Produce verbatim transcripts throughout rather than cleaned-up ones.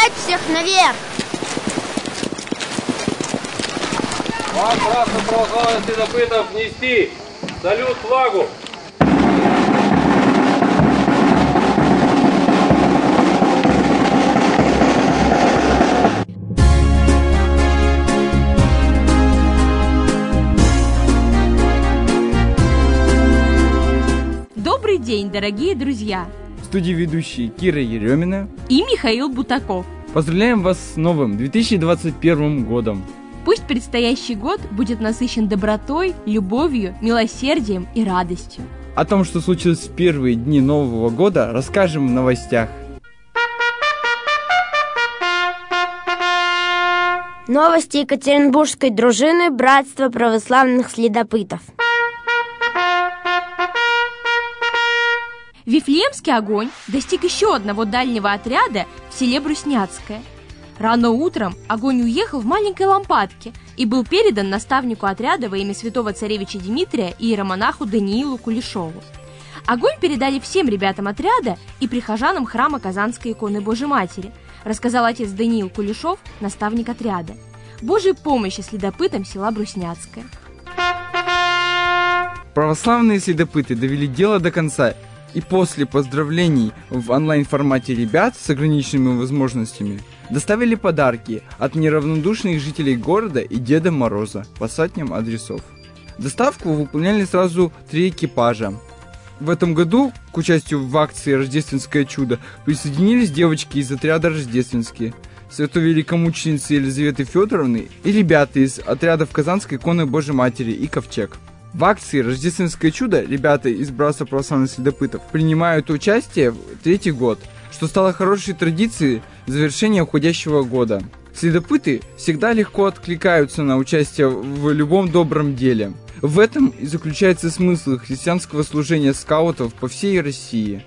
Поднять всех наверх! Вам, братство православных следопытов, нести салют флагу! Добрый день, дорогие друзья! В студии ведущие Кира Еремина и Михаил Бутаков. Поздравляем вас с новым две тысячи двадцать первым годом! Пусть предстоящий год будет насыщен добротой, любовью, милосердием и радостью. О том, что случилось в первые дни Нового года, расскажем в новостях. Новости Екатеринбургской дружины Братства православных следопытов. Вифлеемский огонь достиг еще одного дальнего отряда в селе Брусняцкое. Рано утром огонь уехал в маленькой лампадке и был передан наставнику отряда во имя святого царевича Дмитрия и иеромонаху Даниилу Кулешову. Огонь передали всем ребятам отряда и прихожанам храма Казанской иконы Божьей Матери, рассказал отец Даниил Кулешов, наставник отряда. Божьей помощи следопытам села Брусняцкое. Православные следопыты довели дело до конца, и после поздравлений в онлайн-формате ребят с ограниченными возможностями доставили подарки от неравнодушных жителей города и Деда Мороза по сотням адресов. Доставку выполняли сразу три экипажа. В этом году к участию в акции «Рождественское чудо» присоединились девочки из отряда «Рождественские», святой великомученицы Елизаветы Федоровны и ребята из отрядов Казанской иконы Божьей Матери и Ковчег. В акции «Рождественское чудо» ребята из Братства православных следопытов принимают участие в третий год, что стало хорошей традицией завершения уходящего года. Следопыты всегда легко откликаются на участие в любом добром деле. В этом и заключается смысл христианского служения скаутов по всей России.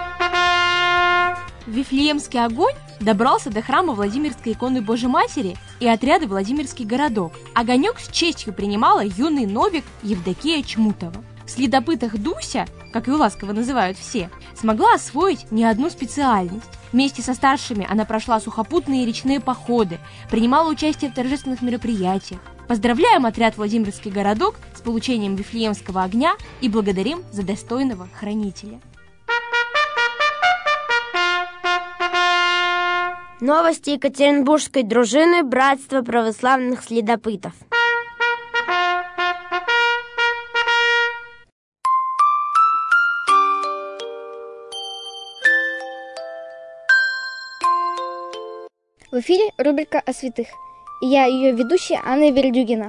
Вифлеемский огонь добрался до храма Владимирской иконы Божьей Матери и отряда Владимирский городок. Огонек с честью принимала юный новик Евдокия Чмутова. В следопытах Дуся, как ее ласково называют все, смогла освоить не одну специальность. Вместе со старшими она прошла сухопутные речные походы, принимала участие в торжественных мероприятиях. Поздравляем отряд Владимирский городок с получением Вифлеемского огня и благодарим за достойного хранителя. Новости Екатеринбургской дружины Братства православных следопытов. В эфире рубрика о святых. И я ее ведущая Анна Вердюгина.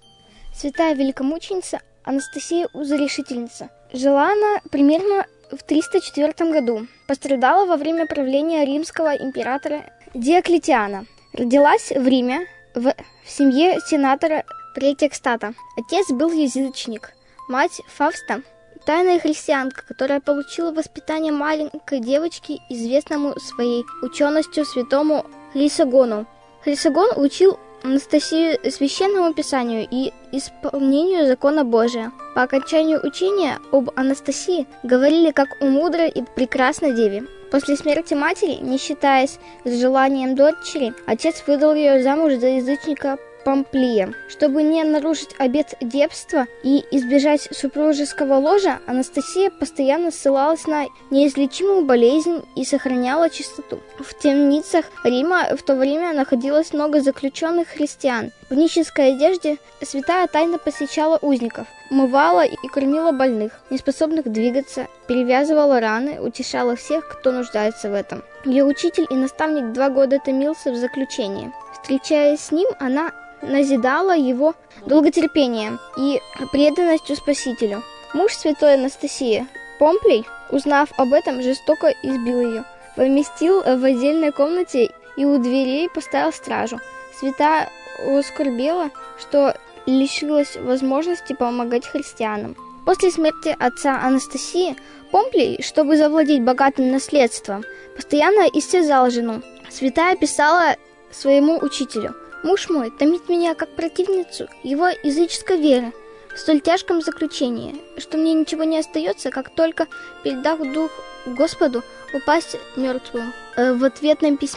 Святая великомученица Анастасия Узорешительница. Жила она примерно в триста четвёртом году. Пострадала во время правления римского императора Диоклетиана. Родилась в Риме в, в семье сенатора Претекстата. Отец был язычник. Мать Фавста – тайная христианка, которая получила воспитание маленькой девочки, известному своей ученостью святому Хрисогону. Хрисогон учил Анастасию священному писанию и исполнению закона Божия. По окончанию учения об Анастасии говорили как о мудрой и прекрасной деве. После смерти матери, не считаясь с желанием дочери, отец выдал ее замуж за язычника Помплия. Чтобы не нарушить обет девства и избежать супружеского ложа, Анастасия постоянно ссылалась на неизлечимую болезнь и сохраняла чистоту. В темницах Рима в то время находилось много заключенных христиан. В нищенской одежде святая тайно посещала узников, умывала и кормила больных, неспособных двигаться, перевязывала раны, утешала всех, кто нуждается в этом. Ее учитель и наставник два года томился в заключении. Встречаясь с ним, она назидала его долготерпением и преданностью Спасителю. Муж святой Анастасии, Помплий, узнав об этом, жестоко избил ее, поместил в отдельной комнате и у дверей поставил стражу. Святая оскорбела, что лишилась возможности помогать христианам. После смерти отца Анастасии, Помплий, чтобы завладеть богатым наследством, постоянно истязал жену. Святая писала своему учителю: «Муж мой томит меня как противницу его языческой веры в столь тяжком заключении, что мне ничего не остается, как только, передав дух Господу, упасть мертвую». В ответном письме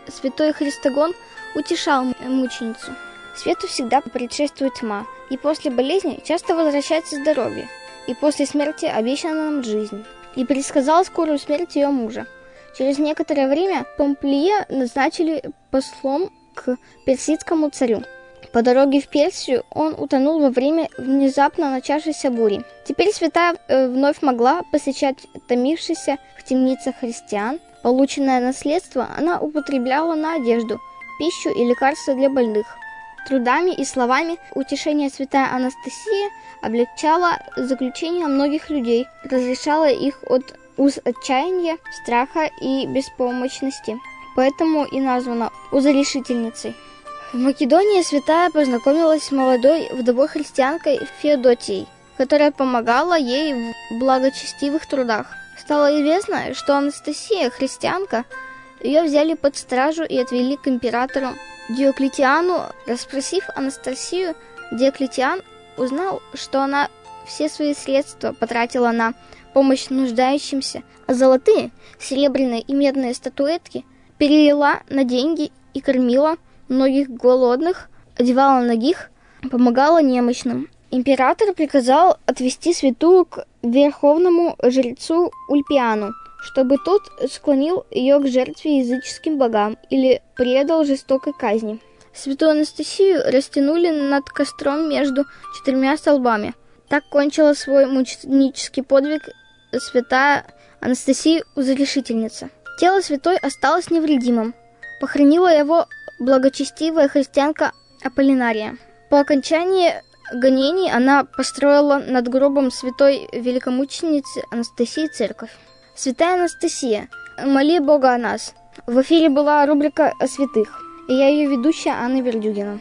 святой Христогон утешал мученицу. Свету всегда предшествует тьма, и после болезни часто возвращается здоровье, и после смерти обещана нам жизнь. И предсказал скорую смерть ее мужа. Через некоторое время Помплия назначили послом к персидскому царю. По дороге в Персию он утонул во время внезапно начавшейся бури. Теперь святая вновь могла посещать томившихся в темницах христиан. Полученное наследство она употребляла на одежду, пищу и лекарства для больных. Трудами и словами утешения святая Анастасия облегчала заключение многих людей, разрешала их от уз отчаяния, страха и беспомощности. Поэтому и названа узорешительницей. В Македонии святая познакомилась с молодой вдовой-христианкой Феодотией, которая помогала ей в благочестивых трудах. Стало известно, что Анастасия, христианка, ее взяли под стражу и отвели к императору Диоклетиану. Расспросив Анастасию, Диоклетиан узнал, что она все свои средства потратила на помощь нуждающимся, а золотые, серебряные и медные статуэтки перелила на деньги и кормила многих голодных, одевала нагих, помогала немощным. Император приказал отвести святую к верховному жрецу Ульпиану, чтобы тот склонил ее к жертве языческим богам или предал жестокой казни. Святую Анастасию растянули над костром между четырьмя столбами. Так кончила свой мученический подвиг святая Анастасия Узорешительница. Тело святой осталось невредимым. Похоронила его благочестивая христианка Аполлинария. По окончании гонений она построила над гробом святой великомученицы Анастасии церковь. Святая Анастасия, моли Бога о нас. В эфире была рубрика о святых, и я ее ведущая Анна Вердюгина.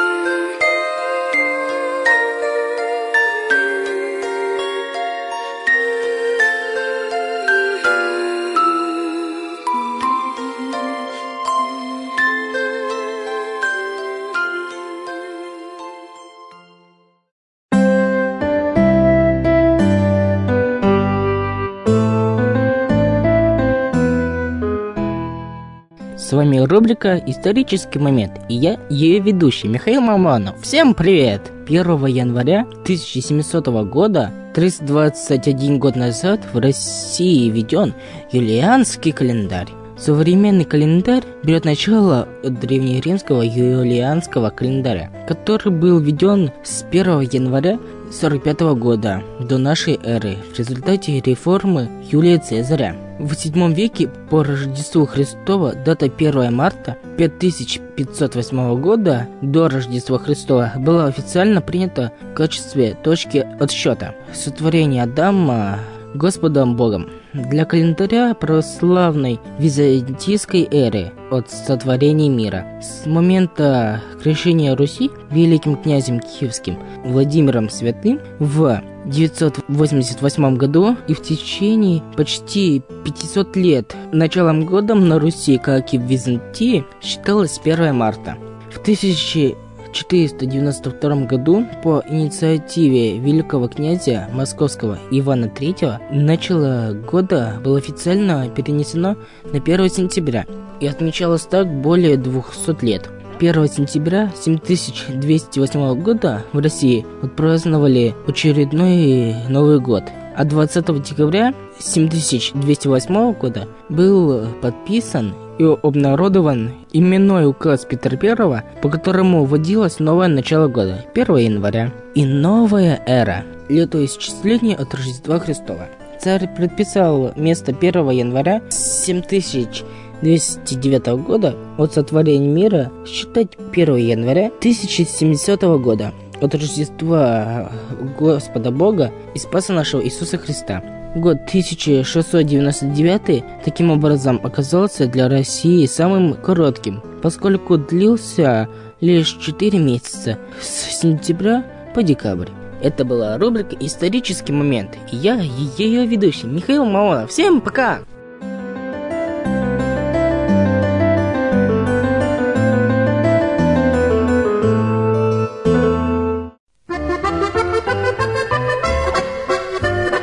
С вами рубрика «Исторический момент» и я, ее ведущий Михаил Маманов. Всем привет! первого января тысяча семисотого года, триста двадцать один год назад, в России введен юлианский календарь. Современный календарь берет начало от древнеримского юлианского календаря, который был введен с первого января сорок пятого года до нашей эры в результате реформы Юлия Цезаря. В седьмом веке по Рождеству Христова дата первого марта пять тысяч пятьсот восьмого года до Рождества Христова была официально принята в качестве точки отсчета сотворения Адама Господом Богом. Для календаря православной византийской эры от сотворения мира с момента крещения Руси великим князем Киевским Владимиром Святым в девятьсот восемьдесят восьмом году и в течение почти пятисот лет началом годом на Руси, как и в Византии, считалось первого марта. В тысяча четыреста девяносто втором году по инициативе великого князя Московского Ивана Третьего начало года было официально перенесено на первое сентября и отмечалось так более двухсот лет. первого сентября семь тысяч двести восьмого года в России отпраздновали очередной Новый год, а двадцатого декабря семь тысяч двести восьмого года был подписан и обнародован именной указ Петра Первого, по которому вводилось новое начало года, первого января, и новая эра, летоисчисление от Рождества Христова. Царь предписал вместо первого января семь тысяч двести девятого года от сотворения мира считать первого января тысяча семисотого года от Рождества Господа Бога и Спаса нашего Иисуса Христа. Год тысяча шестьсот девяносто девятый таким образом оказался для России самым коротким, поскольку длился лишь четыре месяца с сентября по декабрь. Это была рубрика «Исторический момент» и я, ее ведущий Михаил Мамонов. Всем пока!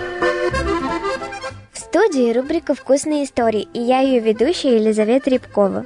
В студии рубрика «Вкусные истории» и я ее ведущая Елизавета Рябкова.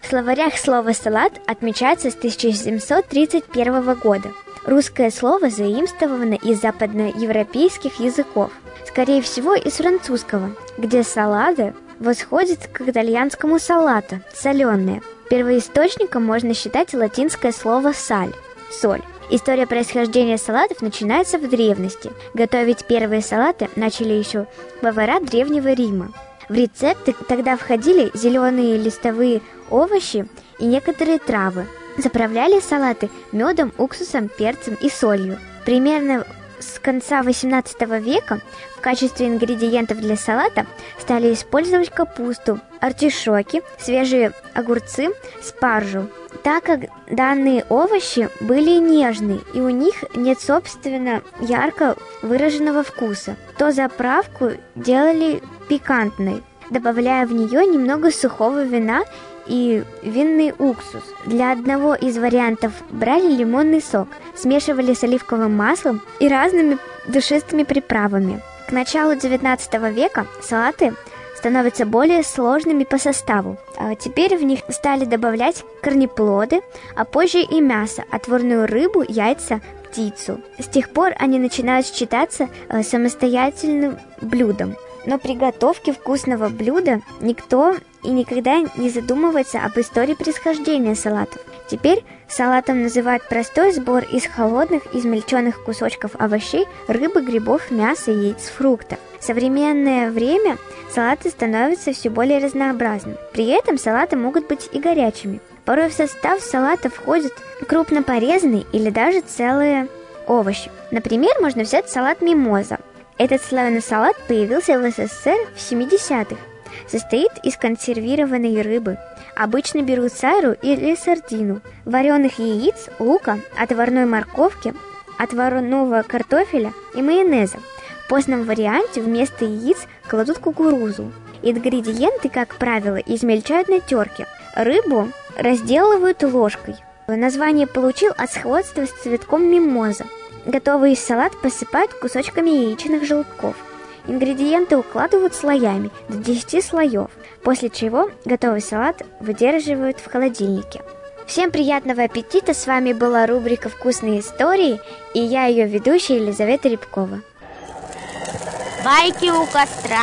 В словарях слово «салат» отмечается с тысяча семьсот тридцать первого года. Русское слово заимствовано из западноевропейских языков, скорее всего, из французского, где «салада» восходит к итальянскому «салата» – «соленое». Первоисточником можно считать латинское слово «саль» – «соль». История происхождения салатов начинается в древности. Готовить первые салаты начали еще повара Древнего Рима. В рецепты тогда входили зеленые листовые овощи и некоторые травы. Заправляли салаты медом, уксусом, перцем и солью. Примерно с конца восемнадцатого века в качестве ингредиентов для салата стали использовать капусту, артишоки, свежие огурцы, спаржу. Так как данные овощи были нежные и у них нет, собственно, ярко выраженного вкуса, то заправку делали пикантной, добавляя в нее немного сухого вина и винный уксус. Для одного из вариантов брали лимонный сок, смешивали с оливковым маслом и разными душистыми приправами. К началу девятнадцатого века салаты становятся более сложными по составу. А теперь в них стали добавлять корнеплоды, а позже и мясо, отварную рыбу, яйца, птицу. С тех пор они начинают считаться самостоятельным блюдом. Но при готовке вкусного блюда никто и никогда не задумывается об истории происхождения салатов. Теперь салатом называют простой сбор из холодных измельченных кусочков овощей, рыбы, грибов, мяса, яиц, фруктов. В современное время салаты становятся все более разнообразными. При этом салаты могут быть и горячими. Порой в состав салата входят крупно порезанные или даже целые овощи. Например, можно взять салат мимоза. Этот славный салат появился в СССР в семидесятых. Состоит из консервированной рыбы. Обычно берут сайру или сардину, вареных яиц, лука, отварной морковки, отварного картофеля и майонеза. В постном варианте вместо яиц кладут кукурузу. Ингредиенты, как правило, измельчают на терке. Рыбу разделывают ложкой. Название получил от сходства с цветком мимоза. Готовый салат посыпают кусочками яичных желтков. Ингредиенты укладывают слоями до десяти слоев, после чего готовый салат выдерживают в холодильнике. Всем приятного аппетита! С вами была рубрика «Вкусные истории» и я, ее ведущая Елизавета Рябкова. Байки у костра.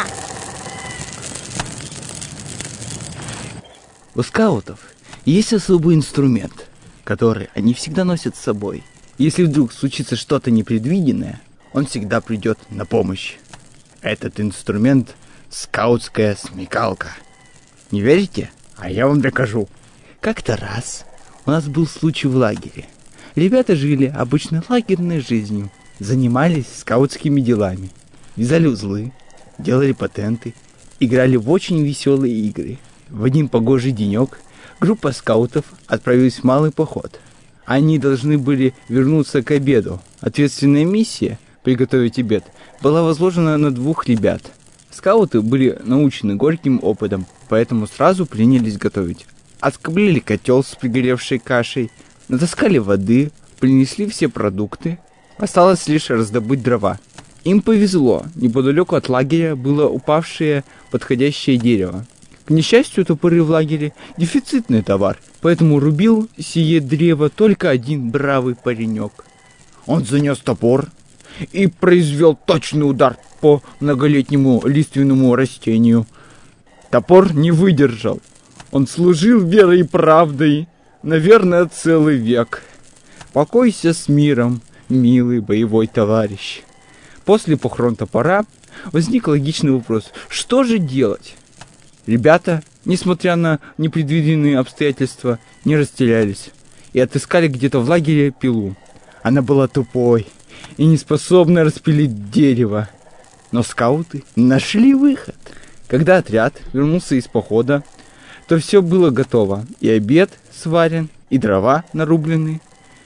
У скаутов есть особый инструмент, который они всегда носят с собой. Если вдруг случится что-то непредвиденное, он всегда придет на помощь. Этот инструмент — скаутская смекалка. Не верите? А я вам докажу. Как-то раз у нас был случай в лагере. Ребята жили обычной лагерной жизнью, занимались скаутскими делами, вязали узлы, делали патенты, играли в очень веселые игры. В один погожий денек группа скаутов отправилась в малый поход. Они должны были вернуться к обеду. Ответственная миссия — приготовить обед — была возложена на двух ребят. Скауты были научены горьким опытом, поэтому сразу принялись готовить. Отскоблили котел с пригоревшей кашей, натаскали воды, принесли все продукты. Осталось лишь раздобыть дрова. Им повезло, неподалеку от лагеря было упавшее подходящее дерево. К несчастью, топоры в лагере – дефицитный товар, поэтому рубил сие древо только один бравый паренек. Он занес топор и произвел точный удар по многолетнему лиственному растению. Топор не выдержал. Он служил верой и правдой, наверное, целый век. Покойся с миром, милый боевой товарищ. После похорон топора возник логичный вопрос: что же делать? Ребята, несмотря на непредвиденные обстоятельства, не растерялись и отыскали где-то в лагере пилу. Она была тупой и не способна распилить дерево. Но скауты нашли выход. Когда отряд вернулся из похода, то все было готово. И обед сварен, и дрова нарублены.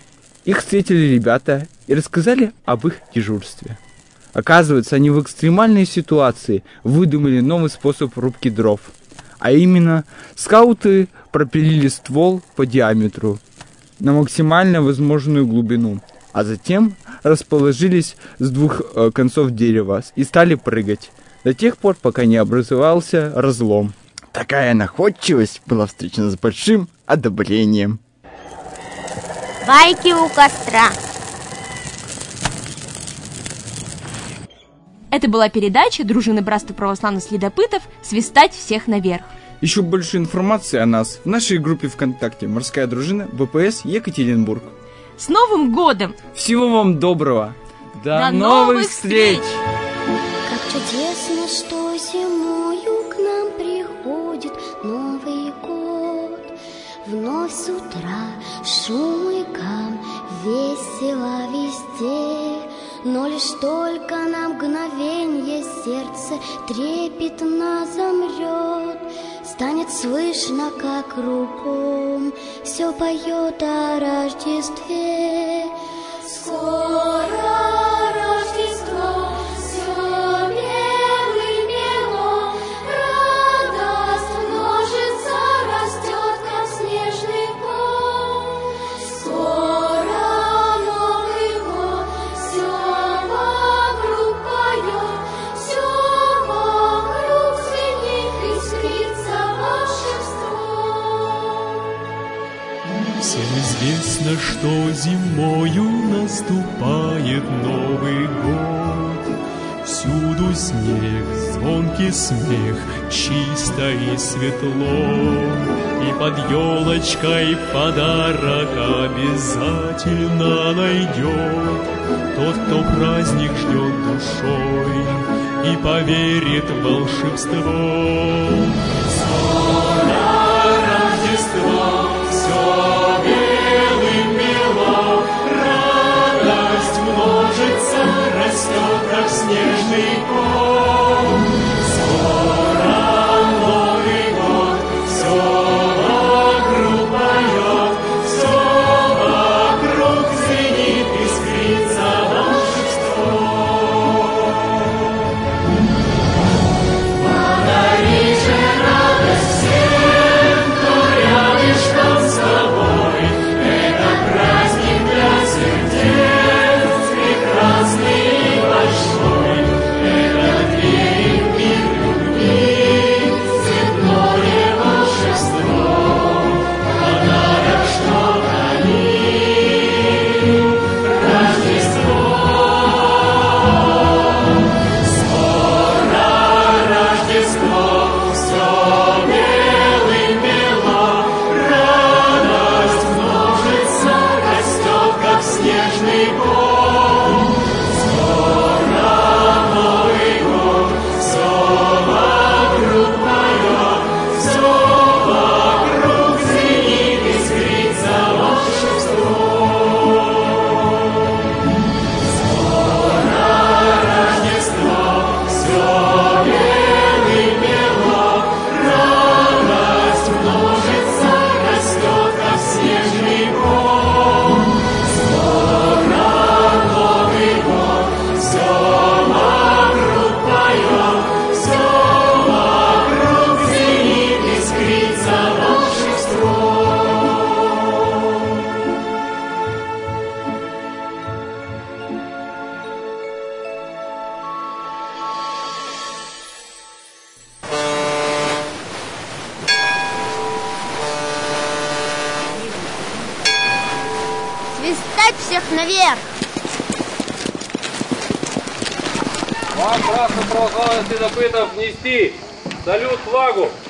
Их встретили ребята и рассказали об их дежурстве. Оказывается, они в экстремальной ситуации выдумали новый способ рубки дров. А именно, скауты пропилили ствол по диаметру на максимально возможную глубину, а затем расположились с двух э, концов дерева и стали прыгать до тех пор, пока не образовался разлом. Такая находчивость была встречена с большим одобрением. Байки у костра. Это была передача дружины Братства православных следопытов «Свистать всех наверх». Еще больше информации о нас в нашей группе ВКонтакте «Морская дружина ВПС Екатеринбург». С Новым годом! Всего вам доброго! До, До новых новых встреч! Как чудесно, что зимою к нам приходит Новый год. Вновь с утра шум и гам, весело везде. Но лишь только на мгновенье сердце трепетно замрет. Станет слышно, как кругом все поет о Рождестве. Скоро Рождество, все мело-мело, радость множится, растет, как снежный ком. Скоро Новый год, все вокруг поет, все вокруг звенит, искрится волшебство. Всем известно, что зимою наступает Новый год. Всюду снег, звонкий смех, чисто и светло. И под елочкой подарок обязательно найдет тот, кто праздник ждет душой и поверит в волшебство. Скоро Рождество, все белым-бело, радость множится, растет, как снежный ком. Скоро Новый год, все вокруг поет, все вокруг звенит, искрится волшебство. Подари же радость всем, кто рядышком с тобой. Это праздник для сердец, прекрасный и большой. Это дверь в мир любви, цветное волшебство. Подарок, что хранит Рождество. Скоро Рождество, все белым-бело, радость множится, растет, как снежный ком. Скоро Новый год, все вокруг поет, все вокруг звенит, искрится волшебство. Скоро Рождество, все белым-бело, радость множится, растет, как снежный ком. Скоро Новый год, все вокруг поет, все вокруг звенит, искрится волшебство. Свистать всех наверх. Вам, братство православных следопытов, нести салют флагу.